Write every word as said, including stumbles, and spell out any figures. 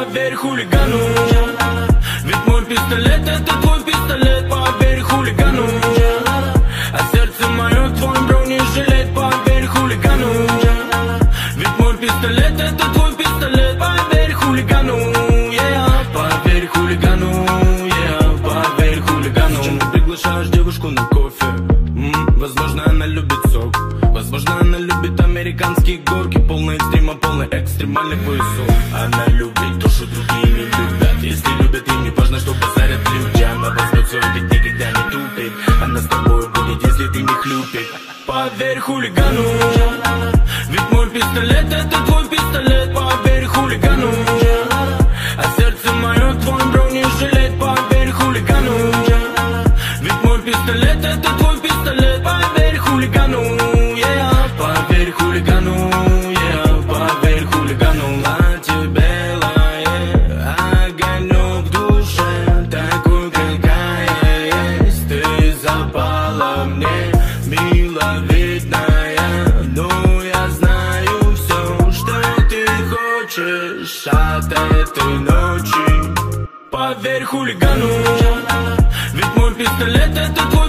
поверь хулигану. Ведь мой пистолет это твой пистолет, поверь хулигану. А сердце мое твой бронежилет, поверь хулигану. Ведь мой пистолет это твой пистолет, поверь хулигану. Yeah, поверь хулигану, yeah, поверь хулигану. Зачем ты приглашаешь девушку на кофе? М-м, возможно она любит сок, возможно она любит американские горки, полный экстрима, полный экстремальных поясов. Она любит то, что другие не любят. Если любят, им не важно, что базарят людям. Обознется, ведь никогда не тупит. Она с тобой будет, если ты не хлюпик. Поверь хулигану. Ведь мой пистолет это твой пистолет, поверь хулигану. А сердце мое твой бронежилет, поверь хулигану. Ведь мой пистолет это твой пистолет, поверь хулигану. Yeah, поверь хулигану, yeah, поверь хулигану. Платье белое, огонек в душе, такой какая есть. Ты запала мне, миловидная, но я знаю все, что ты хочешь от этой ночи. Поверь хулигану. Ведь мой пистолет это твой